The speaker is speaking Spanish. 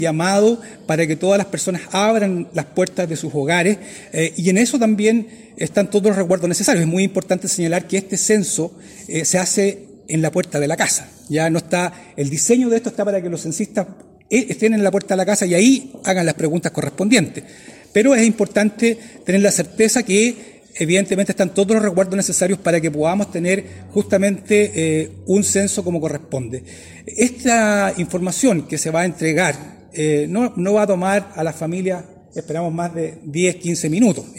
llamado para que todas las personas abran las puertas de sus hogares, y en eso también están todos los resguardos necesarios. Es muy importante señalar que este censo se hace en la puerta de la casa. Ya no está, el diseño de esto está para que los censistas estén en la puerta de la casa y ahí hagan las preguntas correspondientes. Pero es importante tener la certeza que evidentemente están todos los resguardos necesarios para que podamos tener justamente un censo como corresponde. Esta información que se va a entregar no va a tomar a las familias, esperamos, más de 10, 15 minutos.